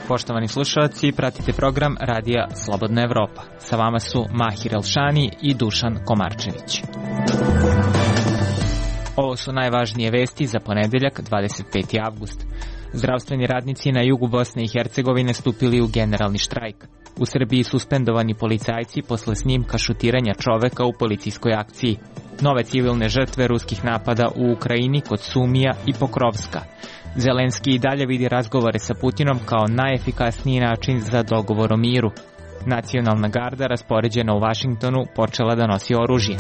Poštovani slušalci, pratite program Radija Slobodna Evropa. Sa vama su Mahir Elšani i Dušan Komarčević. Ovo su najvažnije vesti za ponedeljak, 25. avgust. Zdravstveni radnici na jugu Bosne i Hercegovine stupili u generalni štrajk. U Srbiji suspendovani policajci posle snimka šutiranja čoveka u policijskoj akciji. Nove civilne žrtve ruskih napada u Ukrajini kod Sumija i Pokrovska. Zelenski i dalje vidi razgovore sa Putinom kao najefikasniji način za dogovor o miru. Nacionalna garda raspoređena u Vašingtonu počela da nosi oružje.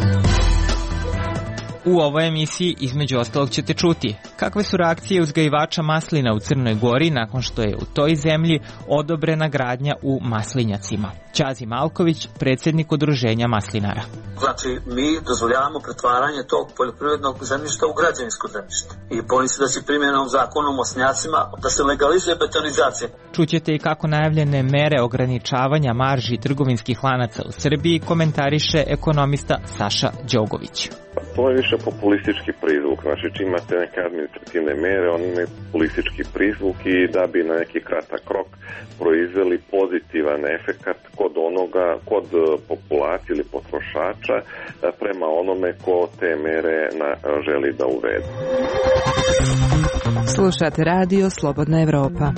U ovoj emisiji između ostalog ćete čuti kakve su reakcije uzgajivača maslina u Crnoj Gori nakon što je u toj zemlji odobrena gradnja u maslinjacima. Ćazi Malković, predsjednik udruženja maslinara. Znači, mi dozvoljavamo pretvaranje tog poljoprivrednog zemljišta u građevinsko zemljište. I bojim se da će primjenom zakona o maslinjacima da se legalizuje betonizacija. Čućete i kako najavljene mere ograničavanja marži trgovinskih lanaca u Srbiji komentariše ekonomista Saša Đogović. To je više populistički prizvuk. Znači, čim imate neke administrativne mere, oni imaju populistički prizvuk i da bi na neki kratak rok proizveli pozitivan efekat kod populacije ili potrošača prema onome ko te mere želi da uvede. Slušate Radio Slobodna Evropa.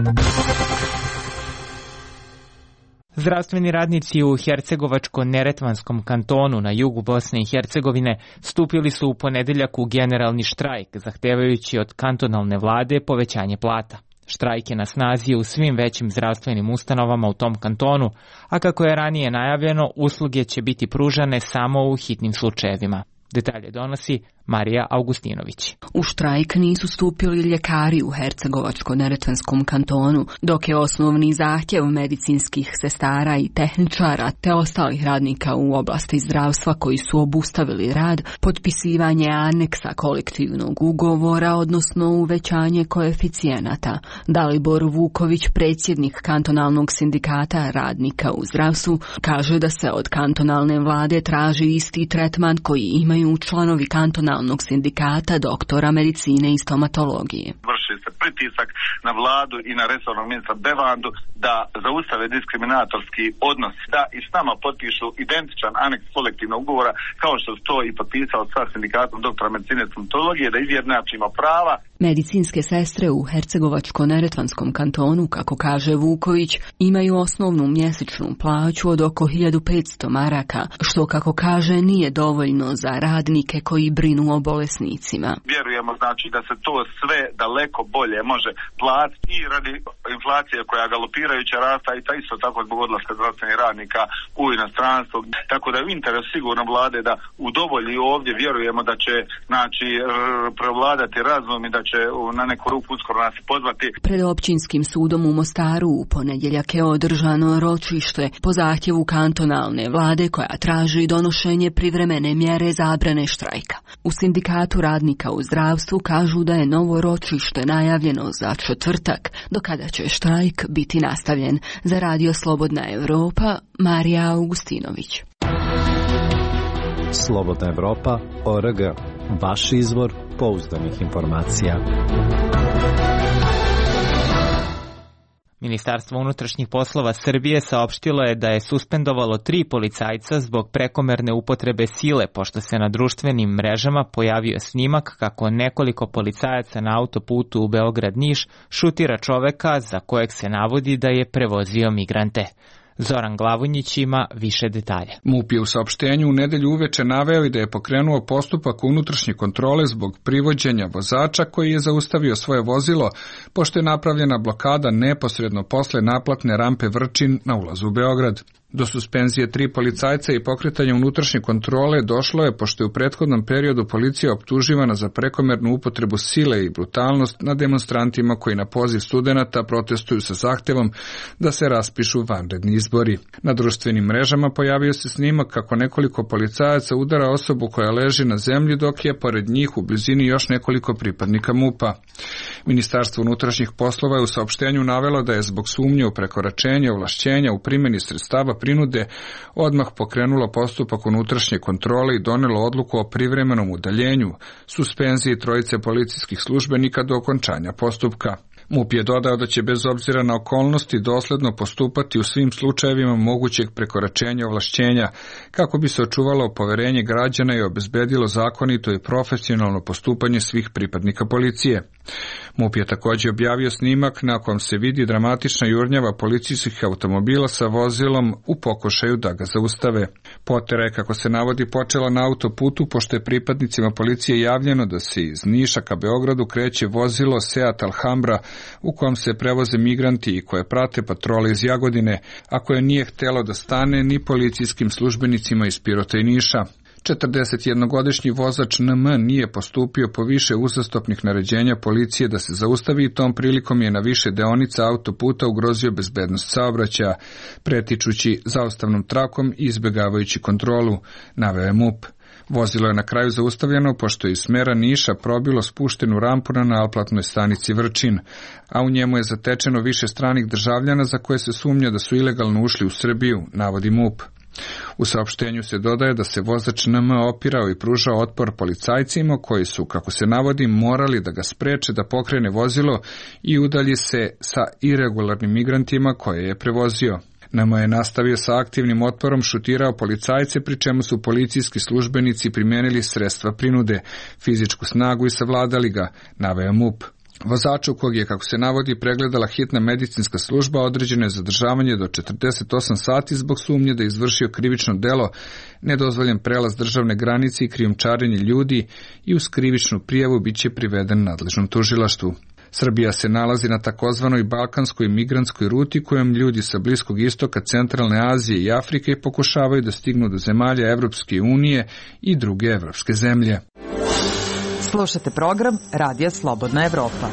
Zdravstveni radnici u Hercegovačko-Neretvanskom kantonu na jugu Bosne i Hercegovine stupili su u ponedeljak u generalni štrajk, zahtevajući od kantonalne vlade povećanje plata. Štrajk je na snazi u svim većim zdravstvenim ustanovama u tom kantonu, a kako je ranije najavljeno, usluge će biti pružane samo u hitnim slučajevima. Detalje donosi Marija Augustinović. U štrajk nisu stupili ljekari u Hercegovačko-Neretvanskom kantonu, dok je osnovni zahtjev medicinskih sestara i tehničara te ostalih radnika u oblasti zdravstva koji su obustavili rad, potpisivanje aneksa kolektivnog ugovora, odnosno uvećanje koeficijenata. Dalibor Vuković, predsjednik kantonalnog sindikata radnika u zdravstvu, kaže da se od kantonalne vlade traži isti tretman koji imaju članovi kantonalnog sindikata doktora medicine i stomatologije. Vrši se pritisak na vladu i na resornog ministra Devandu da zaustave diskriminatorski odnos, da i s nama potpišu identičan aneks kolektivnog ugovora kao što su to i potpisao sa sindikatom doktora medicine i stomatologije, da izjednačimo prava. Medicinske sestre u Hercegovačko-Neretvanskom kantonu, kako kaže Vuković, imaju osnovnu mjesečnu plaću od oko 1500 maraka, što, kako kaže, nije dovoljno za radnike koji brinu o bolesnicima. Vjerujemo znači da se to sve daleko bolje može platiti i radi inflacije koja galopirajuća rasta i isto tako zbog odlaska zdravstvenih radnika u inostranstvo. Tako da je u interesu sigurno vlade da udovolji ovdje, vjerujemo da će znači prevladati razum i da će na neku ruku uskoro nas pozvati. Pred općinskim sudom u Mostaru u ponedjeljak je održano ročište po zahtjevu kantonalne vlade koja traži donošenje privremene mjere zabrane štrajka. U sindikatu radnika u zdravstvu kažu da je novo ročište najavljeno za četvrtak, do kada će štrajk biti nastavljen. Za Radio Slobodna Evropa, Marija Augustinović. Slobodna Evropa, ORG, vaš izvor pouzdanih informacija. Ministarstvo unutrašnjih poslova Srbije saopštilo je da je suspendovalo 3 policajca zbog prekomerne upotrebe sile, pošto se na društvenim mrežama pojavio snimak kako nekoliko policajaca na autoputu u Beograd-Niš šutira čoveka za kojeg se navodi da je prevozio migrante. Zoran Glavunjić ima više detalja. MUP je u saopštenju u nedelju uveče naveo i da je pokrenuo postupak unutrašnje kontrole zbog privođenja vozača koji je zaustavio svoje vozilo, pošto je napravljena blokada neposredno posle naplatne rampe Vrčin na ulazu u Beograd. Do suspenzije 3 policajca i pokretanja unutrašnje kontrole došlo je pošto je u prethodnom periodu policija optuživana za prekomernu upotrebu sile i brutalnost nad demonstrantima koji na poziv studenata protestuju sa zahtevom da se raspišu vanredni izbori. Na društvenim mrežama pojavio se snimak kako nekoliko policajaca udara osobu koja leži na zemlji dok je pored njih u blizini još nekoliko pripadnika MUP-a. Ministarstvo unutrašnjih poslova je u saopštenju navelo da je zbog sumnje u prekoračenje ovlašćenja u primjeni sredstava prinude odmah pokrenulo postupak unutrašnje kontrole i donelo odluku o privremenom udaljenju, suspenziji 3 policijskih službenika do okončanja postupka. MUP je dodao da će bez obzira na okolnosti dosledno postupati u svim slučajevima mogućeg prekoračenja ovlašćenja kako bi se očuvalo poverenje građana i obezbedilo zakonito i profesionalno postupanje svih pripadnika policije. MUP je također objavio snimak na kojem se vidi dramatična jurnjava policijskih automobila sa vozilom u pokušaju da ga zaustave. Potera je, kako se navodi, počela na autoputu pošto je pripadnicima policije javljeno da se iz Niša ka Beogradu kreće vozilo Seat Alhambra u kojem se prevoze migranti i koje prate patrole iz Jagodine, a koje nije htelo da stane ni policijskim službenicima iz Pirota i Niša. 41-godišnji vozač NM nije postupio po više uzastopnih naređenja policije da se zaustavi i tom prilikom je na više deonica autoputa ugrozio bezbednost saobraćaja, pretičući zaustavnom trakom i izbjegavajući kontrolu, naveo je MUP. Vozilo je na kraju zaustavljeno pošto je iz smera Niša probilo spuštenu rampu na naplatnoj stanici Vrčin, a u njemu je zatečeno više stranih državljana za koje se sumnja da su ilegalno ušli u Srbiju, navodi MUP. U saopštenju se dodaje da se vozač NM opirao i pružao otpor policajcima koji su, kako se navodi, morali da ga spreče da pokrene vozilo i udalji se sa iregularnim migrantima koje je prevozio. NM je nastavio sa aktivnim otporom, šutirao policajce, pri čemu su policijski službenici primenili sredstva prinude, fizičku snagu i savladali ga, naveo MUP. Vozaču kog je, kako se navodi, pregledala hitna medicinska služba, određeno je zadržavanje do 48 sati zbog sumnje da je izvršio krivično delo, nedozvoljen prelaz državne granice i krijumčarenje ljudi i uz krivičnu prijavu bit će priveden nadležnom tužilaštvu. Srbija se nalazi na takozvanoj balkanskoj migrantskoj ruti kojom ljudi sa Bliskog istoka, Centralne Azije i Afrike pokušavaju da stignu do zemalja Evropske unije i druge evropske zemlje. Slušate program Radija Slobodna Evropa.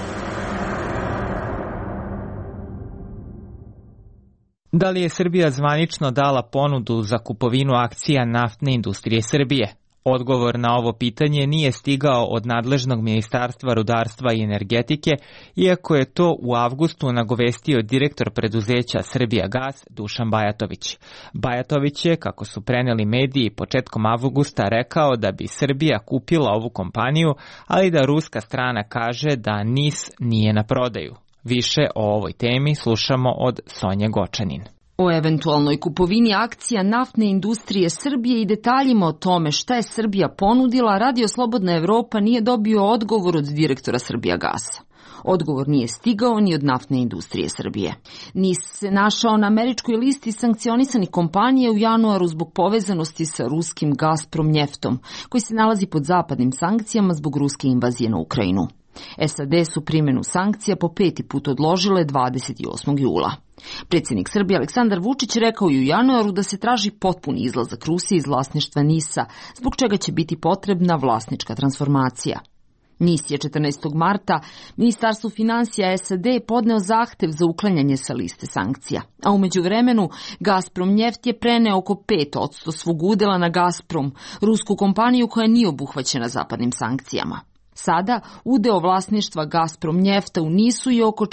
Da li je Srbija zvanično dala ponudu za kupovinu akcija naftne industrije Srbije? Odgovor na ovo pitanje nije stigao od nadležnog Ministarstva rudarstva i energetike, iako je to u avgustu nagovestio direktor preduzeća Srbijagas Dušan Bajatović. Bajatović je, kako su preneli mediji, početkom avgusta rekao da bi Srbija kupila ovu kompaniju, ali da ruska strana kaže da NIS nije na prodaju. Više o ovoj temi slušamo od Sonje Gočanin. O eventualnoj kupovini akcija naftne industrije Srbije i detaljima o tome šta je Srbija ponudila, Radio Slobodna Evropa nije dobio odgovor od direktora Srbijagasa. Odgovor nije stigao ni od naftne industrije Srbije. NIS se našao na američkoj listi sankcionisanih kompanija u januaru zbog povezanosti sa ruskim Gazprom njeftom, koji se nalazi pod zapadnim sankcijama zbog ruske invazije na Ukrajinu. SAD su primjenu sankcija po 5. put odložile 28. jula. Predsjednik Srbije Aleksandar Vučić rekao je u januaru da se traži potpuni izlazak Rusije iz vlasništva NIS-a, zbog čega će biti potrebna vlasnička transformacija. NIS je 14. marta Ministarstvu financija SAD podneo zahtev za uklanjanje sa liste sankcija, a u međuvremenu Gazprom njeft je preneo oko 5% svog udjela na Gazprom, rusku kompaniju koja nije obuhvaćena zapadnim sankcijama. Sada udeo vlasništva Gazprom njefta u NIS-u je oko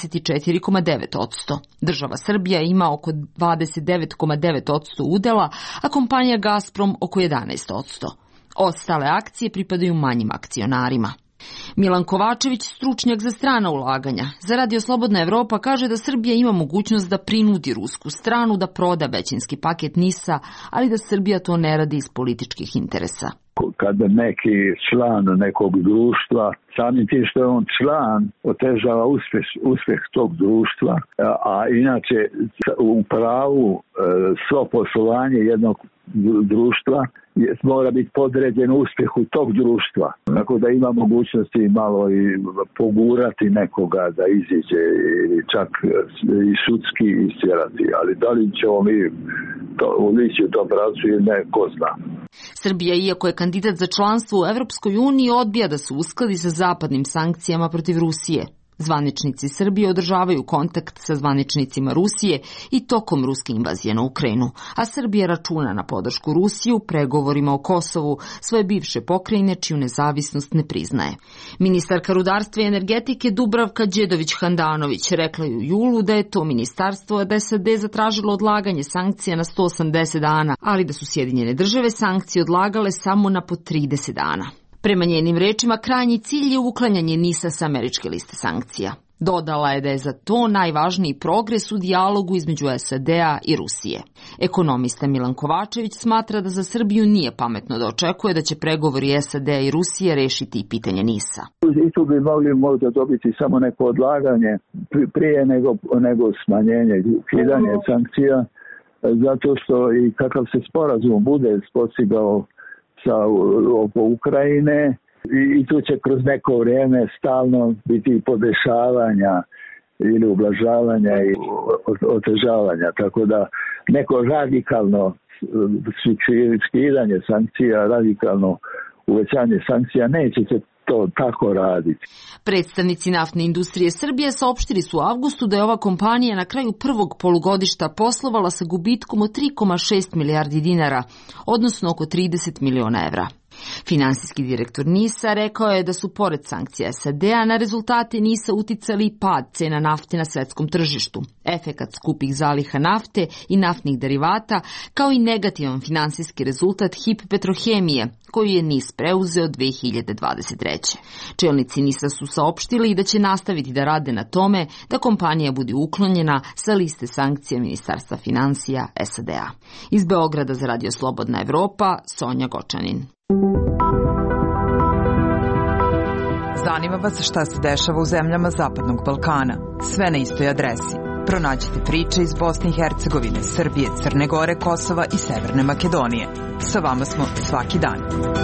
44,9%. Država Srbija ima oko 29,9% udela, a kompanija Gazprom oko 11%. Ostale akcije pripadaju manjim akcionarima. Milan Kovačević, stručnjak za strana ulaganja, za Radio Slobodna Evropa kaže da Srbija ima mogućnost da prinudi rusku stranu da proda većinski paket NIS-a, ali da Srbija to ne radi iz političkih interesa. Kada neki član nekog društva, samim tim što je on član, otežava uspjeh tog društva, a inače u pravu svo poslovanje jednog društva mora biti podređen uspjehu tog društva. Tako da ima mogućnosti malo i pogurati nekoga da iziđe i čak i sudski istjerati. Ali da li ćemo mi ulići u tom pravcu ili ne, ko zna. Srbija, iako je kandidat za članstvo u Evropskoj uniji, odbija da se uskladi sa zapadnim sankcijama protiv Rusije. Zvaničnici Srbije održavaju kontakt sa zvaničnicima Rusije i tokom ruske invazije na Ukrajinu, a Srbija računa na podršku Rusije u pregovorima o Kosovu, svoje bivše pokrajine čiju nezavisnost ne priznaje. Ministarka rudarstva i energetike Dubravka Đedović-Handanović rekla je u julu da je to ministarstvo od SAD zatražilo odlaganje sankcija na 180 dana, ali da su Sjedinjene države sankcije odlagale samo na po 30 dana. Prema njenim rečima, krajnji cilj je uklanjanje NIS-a sa američke liste sankcija. Dodala je da je za to najvažniji progres u dijalogu između SAD-a i Rusije. Ekonomista Milan Kovačević smatra da za Srbiju nije pametno da očekuje da će pregovori SAD-a i Rusije rešiti pitanje NIS-a. I tu bi mogli možda dobiti samo neko odlaganje prije nego smanjenje, ukidanje sankcija, zato što i kakav se sporazum bude postigao oko Ukrajine, i tu će kroz neko vrijeme stalno biti podešavanja ili ublažavanja i otežavanja. Tako da neko radikalno skidanje sankcija, radikalno uvećanje sankcija neće se to tako raditi. Predstavnici naftne industrije Srbije saopštili su u avgustu da je ova kompanija na kraju prvog polugodišta poslovala sa gubitkom od 3,6 milijardi dinara, odnosno oko 30 miliona evra. Finansijski direktor NIS-a rekao je da su pored sankcija SAD-a na rezultate NIS-a uticali pad cena nafte na svetskom tržištu, efekat skupih zaliha nafte i naftnih derivata, kao i negativan finansijski rezultat HIP Petrohemije, koju je NIS preuzeo 2023. Čelnici NIS-a su saopštili da će nastaviti da rade na tome da kompanija bude uklonjena sa liste sankcija Ministarstva finansija SAD-a. Iz Beograda za Radio Slobodna Evropa, Sonja Gočanin. Zanima vas šta se dešava u zemljama Zapadnog Balkana. Sve na istoj adresi. Pronađite priče iz Bosne i Hercegovine, Srbije, Crne Gore, Kosova i Severne Makedonije. Sa vama smo svaki dan.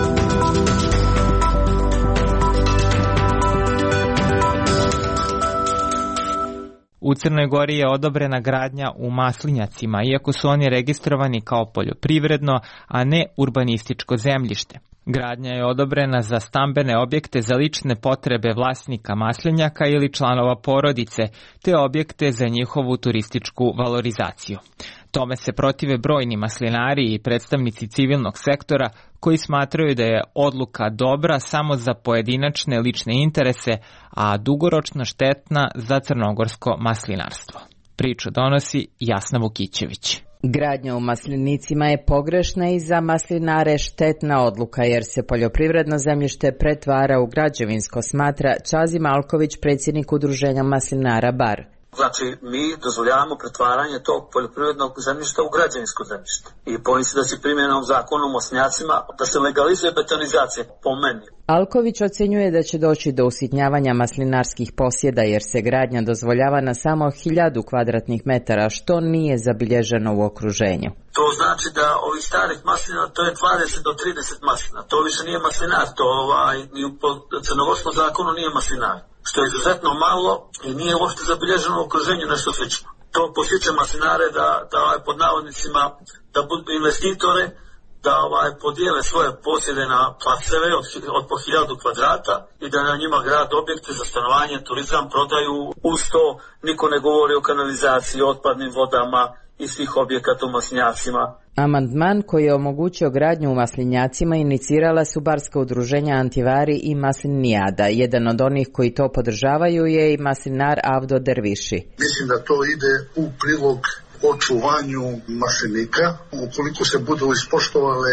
U Crnoj Gori je odobrena gradnja u maslinjacima, iako su oni registrovani kao poljoprivredno, a ne urbanističko zemljište. Gradnja je odobrena za stambene objekte za lične potrebe vlasnika maslinjaka ili članova porodice, te objekte za njihovu turističku valorizaciju. Tome se protive brojni maslinari i predstavnici civilnog sektora koji smatraju da je odluka dobra samo za pojedinačne lične interese, a dugoročno štetna za crnogorsko maslinarstvo. Priču donosi Jasna Vukićević. Gradnja u maslinicima je pogrešna i za maslinare štetna odluka jer se poljoprivredno zemljište pretvara u građevinsko, smatra Čazi Malković, predsjednik udruženja maslinara Bar. Znači, mi dozvoljavamo pretvaranje tog poljoprivrednog zemljišta u građevinsko zemljište. I bojim se da će primjenom zakona o maslinjacima da se legalizuje betonizacija, po meni. Alković ocenjuje da će doći do usitnjavanja maslinarskih posjeda jer se gradnja dozvoljava na samo 1000 kvadratnih metara, što nije zabilježeno u okruženju. To znači da ovih starih maslina, to je 20 do 30 maslina. To više nije maslinar, to ni u crnogorskom zakonu nije maslinar. Što je izuzetno malo i nije uopšte zabilježeno u okruženju nešto slično. To posjeća maslinare da pod navodnicima da budu investitore, da podijele svoje posjede na parcele od po 1000 kvadrata i da na njima grad objekte za stanovanje, turizam prodaju. Uz to niko ne govori o kanalizaciji, otpadnim vodama i svih objekata u maslinjacima. Amandman koji je omogućio gradnju u maslinjacima inicirala su barska udruženja Antivari i Maslinijada. Jedan od onih koji to podržavaju je i maslinar Avdo Derviši. Mislim da to ide u prilog očuvanju maslinika. Ukoliko se budu ispoštovale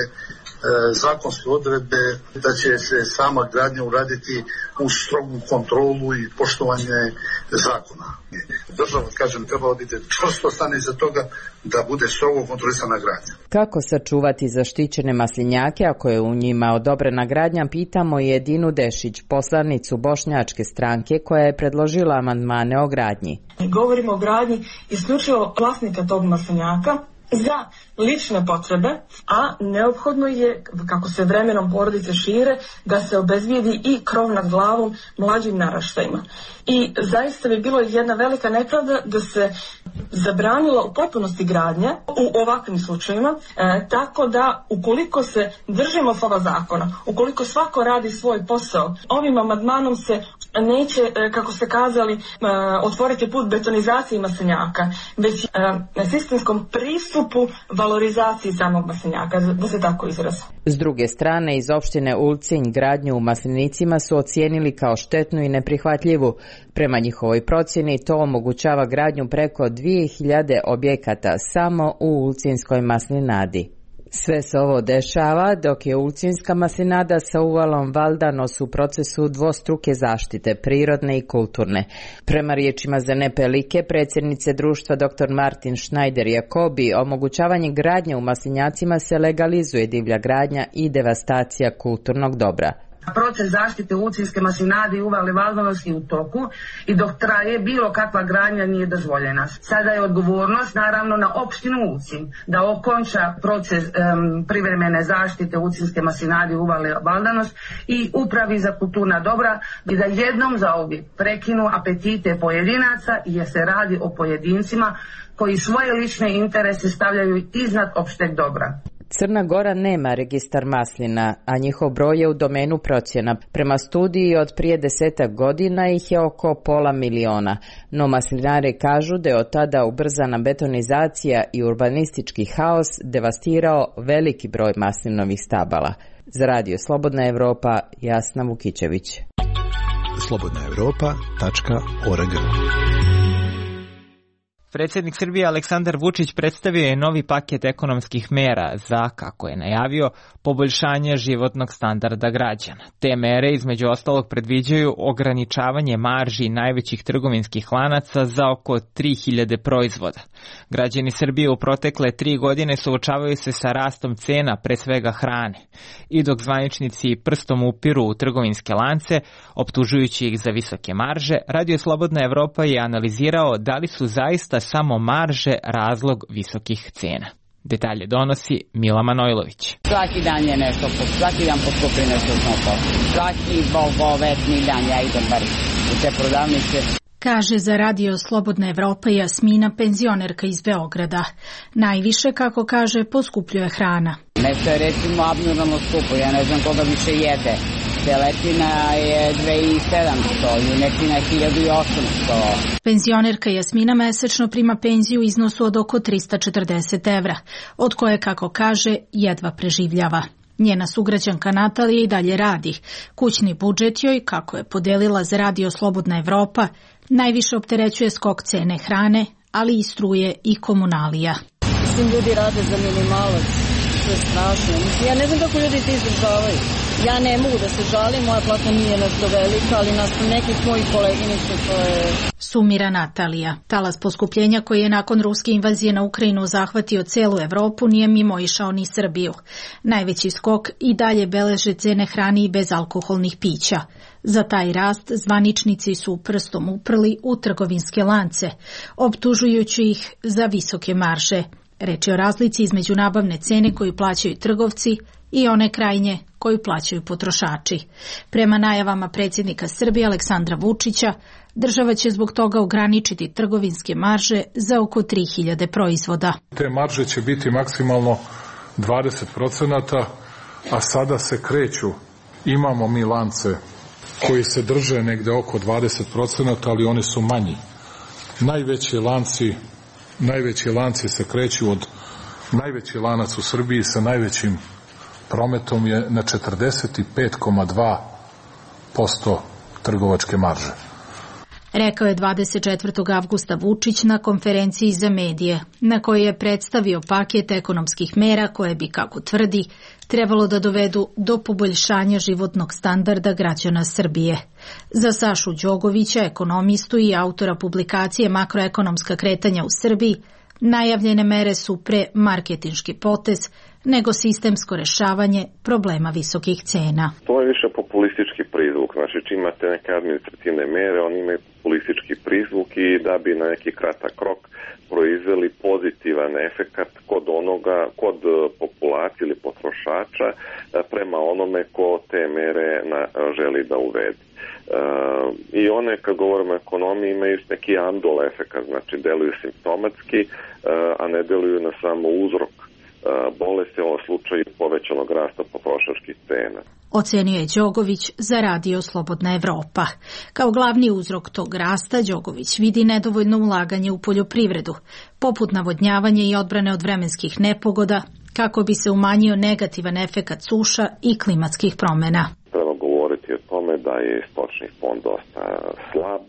zakonske odredbe, da će se sama gradnja uraditi uz strogu kontrolu i poštovanje zakona. Država, kažem, treba odite čvrsto stane iza toga da bude strogo kontrolisana gradnja. Kako sačuvati zaštićene maslinjake ako je u njima odobrena gradnja, pitamo i Edinu Dešić, poslanicu Bošnjačke stranke koja je predložila amandmane o gradnji. Govorimo o gradnji isključivo vlasnika tog maslinjaka za lične potrebe, a neophodno je, kako se vremenom porodice šire, da se obezbijedi i krov nad glavom mlađim naraštajima. I zaista bi bilo jedna velika nepravda da se zabranila u potpunosti gradnja u ovakvim slučajevima, tako da ukoliko se držimo slova zakona, ukoliko svako radi svoj posao, ovim amandmanom se neće, kako ste kazali, otvoriti put betonizaciji maslinjaka, već na sistemskom pristupu valorizaciji samog maslinjaka, da se tako izrazi. S druge strane, iz opštine Ulcinj gradnju u maslinicima su ocijenili kao štetnu i neprihvatljivu. Prema njihovoj procjeni to omogućava gradnju preko 2000 objekata samo u Ulcinjskoj maslinadi. Sve se ovo dešava dok je ulcinska maslinada sa uvalom Valdanos u procesu dvostruke zaštite, prirodne i kulturne. Prema riječima Zene Pelike, predsjednice društva dr. Martin Schneider-Jacobi, omogućavanje gradnje u maslinjacima se legalizuje divlja gradnja i devastacija kulturnog dobra. Proces zaštite ulcinske maslinade i uvale Valdanos je u toku i dok traje bilo kakva gradnja nije dozvoljena. Sada je odgovornost naravno na opštinu Ulcin da okonča proces privremene zaštite ulcinske maslinade i uvale Valdanos i upravi za kulturna dobra i da jednom zauvijek prekinu apetite pojedinaca jer se radi o pojedincima koji svoje lične interese stavljaju iznad opšteg dobra. Crna Gora nema registar maslina, a njihov broj je u domenu procjena. Prema studiji od prije 10 godina ih je oko 500.000, no maslinari kažu da je od tada ubrzana betonizacija i urbanistički haos devastirao veliki broj maslinovih stabala. Za Radio Slobodna Evropa, Jasna Vukićević. slobodnaevropa.org. Predsjednik Srbije Aleksandar Vučić predstavio je novi paket ekonomskih mera za, kako je najavio, poboljšanje životnog standarda građana. Te mere između ostalog predviđaju ograničavanje marži najvećih trgovinskih lanaca za oko 3000 proizvoda. Građani Srbije u protekle 3 godine suočavaju se sa rastom cena, pre svega hrane. I dok zvaničnici prstom upiru u trgovinske lance, optužujući ih za visoke marže, Radio Slobodna Evropa je analizirao da li su zaista samo marže razlog visokih cena. Detalje donosi Mila Manojlović. Svaki dan je nešto, svaki dan poskupi nešto znako. Svaki bogovetni dan ja idem bar u te prodavnice. Kaže za Radio Slobodna Evropa Jasmina, penzionerka iz Beograda. Najviše, kako kaže, poskupljuje hrana. Nešto je recimo abnormalno skupo, ja ne znam koga više jede. Teletina je 2700, junetina je 1800. Penzionerka Jasmina mesečno prima penziju u iznosu od oko 340 evra, od koje, kako kaže, jedva preživljava. Njena sugrađanka Natalija i dalje radi. Kućni budžet joj, kako je podelila za Radio Slobodna Evropa, najviše opterećuje skok cene hrane, ali i struje i komunalija. Mislim, ljudi rade za minimalac, to je strašno. Mislim, ja ne znam kako ljudi ti izdržavaju. Ja ne mogu da se žalim, moja plata nije nešto velika, ali nas nekih mojih koleginica to je... Sumira Natalija. Talas poskupljenja koji je nakon ruske invazije na Ukrajinu zahvatio celu Evropu nije mimoišao ni Srbiju. Najveći skok i dalje beleže cene hrane i bezalkoholnih pića. Za taj rast zvaničnici su prstom uprli u trgovinske lance, optužujući ih za visoke marže. Reč je o razlici između nabavne cene koju plaćaju trgovci i one krajnje koju plaćaju potrošači. Prema najavama predsjednika Srbije Aleksandra Vučića, država će zbog toga ograničiti trgovinske marže za oko 3000 proizvoda. Te marže će biti maksimalno 20%, a sada se kreću. Imamo mi lance koji se drže negde oko 20%, ali oni su manji. Najveći lanci se kreću od najveći lanac u Srbiji sa najvećim prometom je na 45,2% trgovačke marže. Rekao je 24. avgusta Vučić na konferenciji za medije, na kojoj je predstavio paket ekonomskih mera koje bi, kako tvrdi, trebalo da dovedu do poboljšanja životnog standarda građana Srbije. Za Sašu Đogovića, ekonomistu i autora publikacije Makroekonomska kretanja u Srbiji, najavljene mere su pre marketinški potez nego sistemsko rešavanje problema visokih cena. To je više populistički prizvuk. Znači, čim imate neke administrativne mere, oni imaju populistički prizvuk i da bi na neki kratak rok proizveli pozitivan efekat kod populacije ili potrošača prema onome ko te mere želi da uvede. I one, kad govorimo o ekonomiji, imaju neki andol efekat, znači deluju simptomatski, a ne deluju na samo uzrok bolesti, u ovom slučaju povećanog rasta potrošačkih cena. Ocenio je Đogović za Radio Slobodna Evropa. Kao glavni uzrok tog rasta Đogović vidi nedovoljno ulaganje u poljoprivredu, poput navodnjavanja i odbrane od vremenskih nepogoda, kako bi se umanjio negativan efekat suša i klimatskih promena. Treba govoriti radi o tome da je stočni fond dosta slab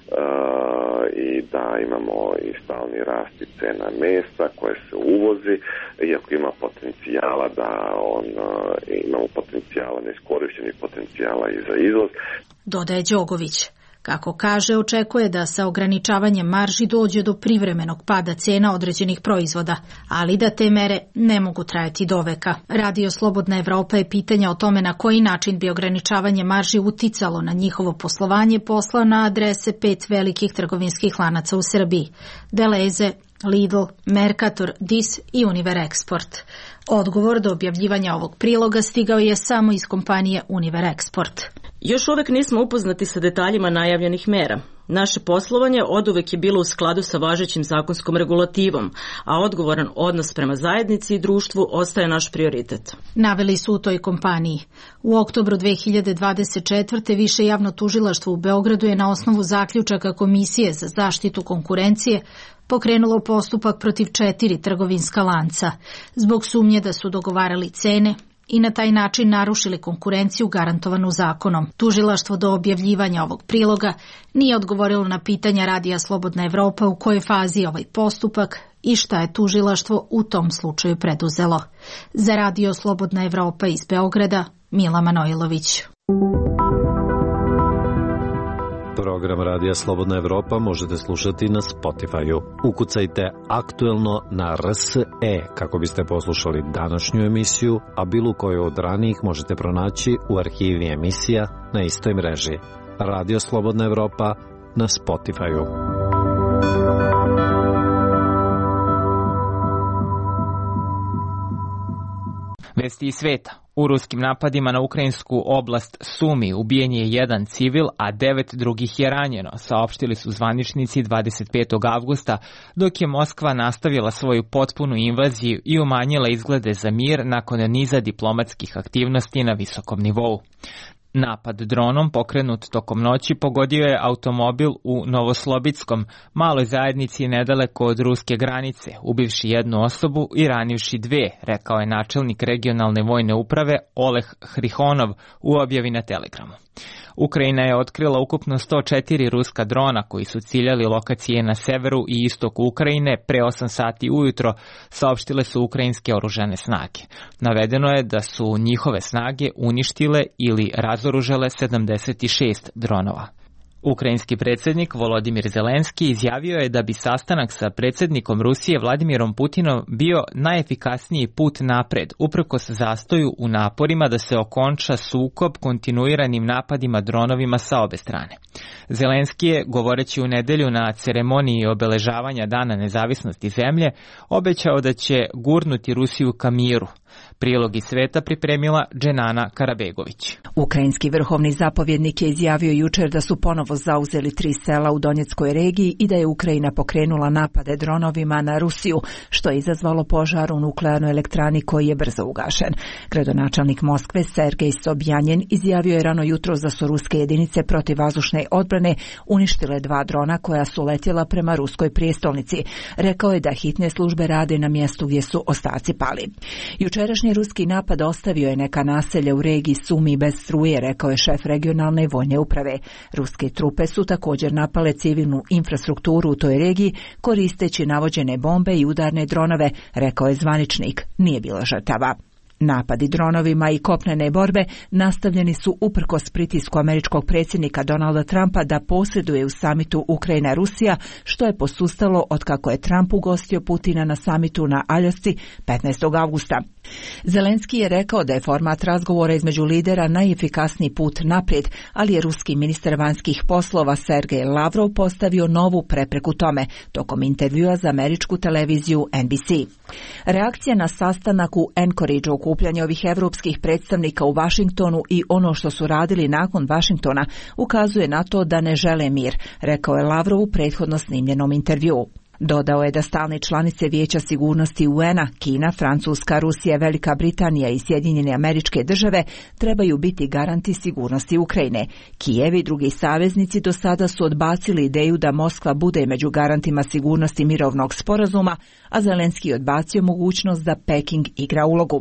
i da imamo i stalni rast i cena mesa koje se uvozi, iako ima potencijala da imamo potencijala, neiskorišćenih potencijala i za izvoz. Dodaje Đogović. Kako kaže, očekuje da sa ograničavanjem marži dođe do privremenog pada cena određenih proizvoda, ali da te mere ne mogu trajati do veka. Radio Slobodna Evropa je pitanja o tome na koji način bi ograničavanje marži uticalo na njihovo poslovanje poslao na adrese 5 velikih trgovinskih lanaca u Srbiji: Deleze, Lidl, Mercator, Dis i Univerexport. Odgovor do objavljivanja ovog priloga stigao je samo iz kompanije Univerexport. Još uvek nismo upoznati sa detaljima najavljenih mera. Naše poslovanje oduvek je bilo u skladu sa važećim zakonskom regulativom, a odgovoran odnos prema zajednici i društvu ostaje naš prioritet. Naveli su u toj kompaniji. U oktobru 2024. Više javno tužilaštvo u Beogradu je na osnovu zaključaka Komisije za zaštitu konkurencije pokrenulo postupak protiv 4 trgovinska lanca zbog sumnje da su dogovarali cene i na taj način narušili konkurenciju garantovanu zakonom. Tužilaštvo do objavljivanja ovog priloga nije odgovorilo na pitanja Radija Slobodna Evropa u kojoj fazi je ovaj postupak i šta je tužilaštvo u tom slučaju preduzelo. Za Radio Slobodna Evropa iz Beograda, Mila Manojlović. Program Radija Slobodna Evropa možete slušati na Spotify-u. Ukucajte aktuelno na RSE kako biste poslušali današnju emisiju, a bilo koju od ranijih možete pronaći u arhivi emisija na istoj mreži. Radio Slobodna Evropa na Spotify-u. Vesti iz sveta. U ruskim napadima na ukrajinsku oblast Sumi ubijen je 1 civil, a 9 drugih je ranjeno, saopštili su zvaničnici 25. avgusta, dok je Moskva nastavila svoju potpunu invaziju i umanjila izglede za mir nakon niza diplomatskih aktivnosti na visokom nivou. Napad dronom pokrenut tokom noći pogodio je automobil u Novoslobitskom, maloj zajednici nedaleko od ruske granice, ubivši 1 osobu i ranivši 2, rekao je načelnik regionalne vojne uprave Oleg Hrihonov u objavi na Telegramu. Ukrajina je otkrila ukupno 104 ruska drona koji su ciljali lokacije na severu i istoku Ukrajine pre 8 sati ujutro, saopštile su ukrajinske oružane snage. Navedeno je da su njihove snage uništile ili razoružale 76 dronova. Ukrajinski predsjednik Volodimir Zelenski izjavio je da bi sastanak sa predsjednikom Rusije Vladimirom Putinom bio najefikasniji put napred, uprkos zastoju u naporima da se okonča sukob kontinuiranim napadima dronovima sa obe strane. Zelenski je, govoreći u nedelju na ceremoniji obeležavanja Dana nezavisnosti zemlje, obećao da će gurnuti Rusiju ka miru. Prilog iz sveta pripremila Dženana Karabegović. Ukrajinski vrhovni zapovjednik je izjavio jučer da su ponovo zauzeli 3 sela u Donjeckoj regiji i da je Ukrajina pokrenula napade dronovima na Rusiju, što je izazvalo požar u nuklearnoj elektrani koji je brzo ugašen. Gradonačelnik Moskve Sergej Sobjanin izjavio je rano jutro da su ruske jedinice protivvazdušne odbrane uništile 2 drona koja su letjela prema ruskoj prijestolnici. Rekao je da hitne službe rade na mjestu gdje su ostaci pali. Jučerašnji ruski napad ostavio je neka naselja u regiji Sumi bez struje, rekao je šef regionalne vojne uprave. Ruske trupe su također napale civilnu infrastrukturu u toj regiji koristeći navođene bombe i udarne dronove, rekao je zvaničnik. Nije bilo žrtava. Napadi dronovima i kopnene borbe nastavljeni su uprkos pritisku američkog predsjednika Donalda Trumpa da posreduje u samitu Ukrajina-Rusija, što je posustalo otkako je Trump ugostio Putina na samitu na Aljasci 15. avgusta. Zelenski je rekao da je format razgovora između lidera najefikasniji put naprijed, ali je ruski ministar vanjskih poslova Sergej Lavrov postavio novu prepreku tome tokom intervjua za američku televiziju NBC. Reakcija na sastanak u Anchorageu, okupljanje ovih evropskih predstavnika u Vašingtonu i ono što su radili nakon Vašingtona ukazuje na to da ne žele mir, rekao je Lavrov u prethodno snimljenom intervjuu. Dodao je da stalne članice Vijeća sigurnosti UN-a, Kina, Francuska, Rusija, Velika Britanija i Sjedinjene Američke Države trebaju biti garanti sigurnosti Ukrajine. Kijev i drugi saveznici do sada su odbacili ideju da Moskva bude među garantima sigurnosti mirovnog sporazuma, a Zelenski je odbacio mogućnost da Peking igra ulogu.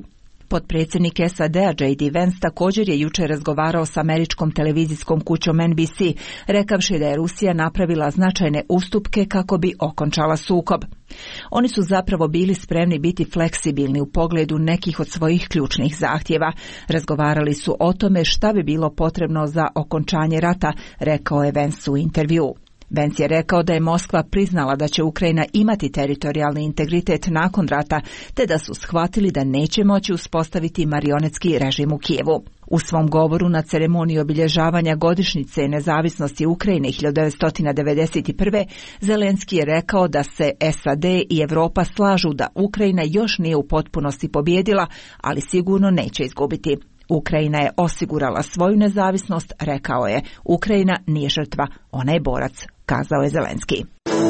Potpredsjednik SAD-a J.D. Vance također je jučer razgovarao s američkom televizijskom kućom NBC, rekavši da je Rusija napravila značajne ustupke kako bi okončala sukob. Oni su zapravo bili spremni biti fleksibilni u pogledu nekih od svojih ključnih zahtjeva. Razgovarali su o tome šta bi bilo potrebno za okončanje rata, rekao je Vance u intervjuu. Vance je rekao da je Moskva priznala da će Ukrajina imati teritorijalni integritet nakon rata, te da su shvatili da neće moći uspostaviti marionetski režim u Kijevu. U svom govoru na ceremoniji obilježavanja godišnjice nezavisnosti Ukrajine 1991. Zelenski je rekao da se SAD i Europa slažu da Ukrajina još nije u potpunosti pobijedila, ali sigurno neće izgubiti. Ukrajina je osigurala svoju nezavisnost, rekao je. Ukrajina nije žrtva, ona je borac, kazao je Zelenski.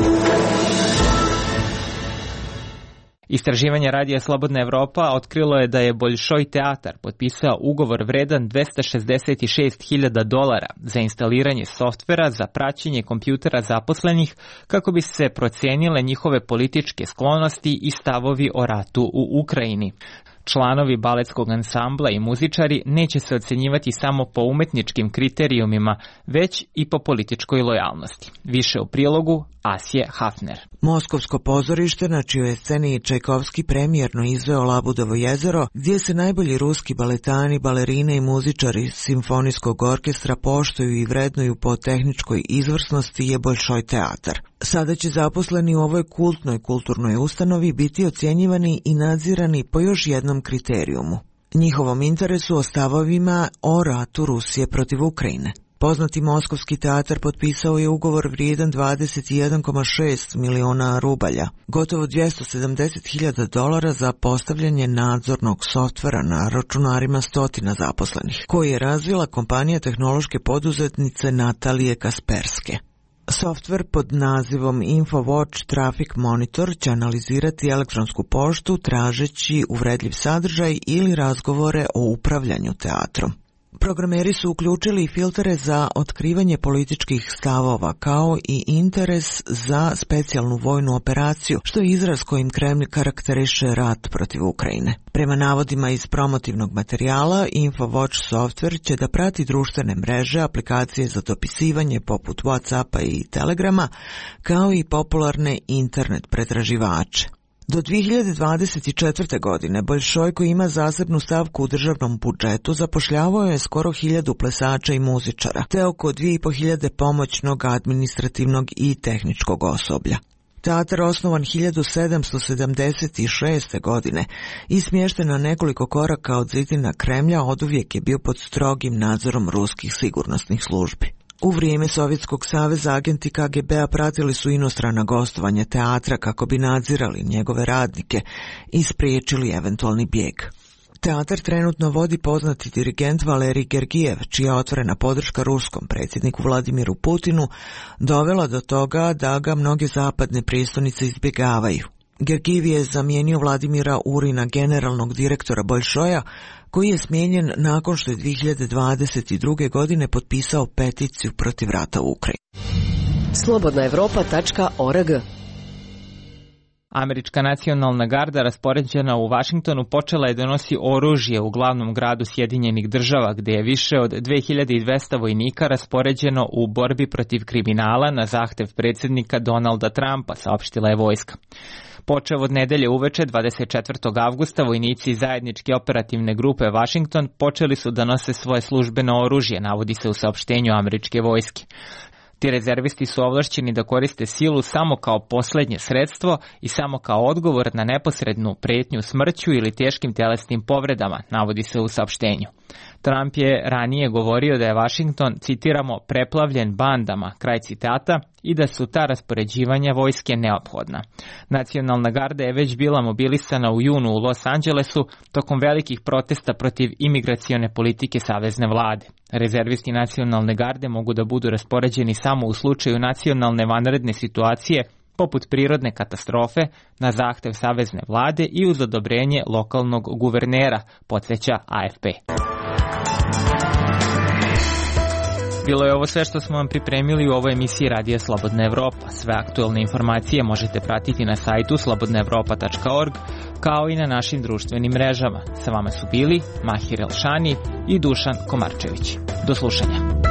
Istraživanje radija Slobodna Evropa otkrilo je da je Bolšoj teatar potpisao ugovor vredan $266.000 za instaliranje softvera za praćenje kompjutera zaposlenih kako bi se procijenile njihove političke sklonosti i stavovi o ratu u Ukrajini. Članovi baletskog ansambla i muzičari neće se ocjenjivati samo po umetničkim kriterijumima, već i po političkoj lojalnosti. Više u prilogu Asje Hafner. Moskovsko pozorište, na čijoj sceni Čajkovski premijerno izveo Labudovo jezero, gdje se najbolji ruski baletani, balerine i muzičari simfonijskog orkestra poštuju i vrednuju po tehničkoj izvrsnosti, je Bolšoj teatar. Sada će zaposleni u ovoj kultnoj kulturnoj ustanovi biti ocjenjivani i nadzirani po još jednom kriterijumu: njihovom interesu o stavovima o ratu Rusije protiv Ukrajine. Poznati Moskovski teatar potpisao je ugovor vrijedan 21,6 miliona rubalja, gotovo $270.000 za postavljanje nadzornog softvera na računarima stotina zaposlenih, koji je razvila kompanija tehnološke poduzetnice Natalije Kasperske. Softver pod nazivom InfoWatch Traffic Monitor će analizirati elektronsku poštu tražeći uvredljiv sadržaj ili razgovore o upravljanju teatrom. Programeri su uključili filtere za otkrivanje političkih stavova kao i interes za specijalnu vojnu operaciju, što je izraz kojim Kremlj karakteriše rat protiv Ukrajine. Prema navodima iz promotivnog materijala, InfoWatch software će da prati društvene mreže, aplikacije za dopisivanje poput WhatsAppa i Telegrama, kao i popularne internet pretraživače. Do 2024. godine Bolšoj, koji ima zasebnu stavku u državnom budžetu, zapošljavao je skoro 1000 plesača i muzičara, te oko 2500 pomoćnog, administrativnog i tehničkog osoblja. Teatar osnovan 1776. godine i smješten na nekoliko koraka od zidina Kremlja oduvijek je bio pod strogim nadzorom ruskih sigurnosnih službi. U vrijeme Sovjetskog saveza agenti KGB-a pratili su inostrana gostovanja teatra kako bi nadzirali njegove radnike i spriječili eventualni bijeg. Teatar trenutno vodi poznati dirigent Valerij Gergijev, čija otvorena podrška ruskom predsjedniku Vladimiru Putinu dovela do toga da ga mnoge zapadne prijestolnice izbjegavaju. Gergijev je zamijenio Vladimira Urina, generalnog direktora Bolšoja, koji je smijenjen nakon što je 2022. godine potpisao peticiju protiv rata u Ukrajini. Slobodnaevropa.org. Američka nacionalna garda raspoređena u Vašingtonu počela je da nosi oružje u glavnom gradu Sjedinjenih Država, gdje je više od 2200 vojnika raspoređeno u borbi protiv kriminala na zahtev predsjednika Donalda Trumpa, saopštila je vojska. Počev od nedelje uveče 24. avgusta vojnici zajedničke operativne grupe Washington počeli su da nose svoje službeno oružje, navodi se u saopštenju američke vojske. Ti rezervisti su ovlašćeni da koriste silu samo kao posljednje sredstvo i samo kao odgovor na neposrednu pretnju smrću ili teškim tjelesnim povredama, navodi se u saopštenju. Trump je ranije govorio da je Washington, citiramo, preplavljen bandama, kraj citata, i da su ta raspoređivanja vojske neophodna. Nacionalna garda je već bila mobilisana u junu u Los Angelesu tokom velikih protesta protiv imigracione politike savezne vlade. Rezervisti nacionalne garde mogu da budu raspoređeni samo u slučaju nacionalne vanredne situacije, poput prirodne katastrofe, na zahtev savezne vlade i uz odobrenje lokalnog guvernera, podsjeća AFP. Bilo je ovo sve što smo vam pripremili u ovoj emisiji Radija Slobodna Evropa. Sve aktualne informacije možete pratiti na sajtu slobodnaevropa.org, kao i na našim društvenim mrežama. Sa vama su bili Mahir Elšani i Dušan Komarčević. Do slušanja.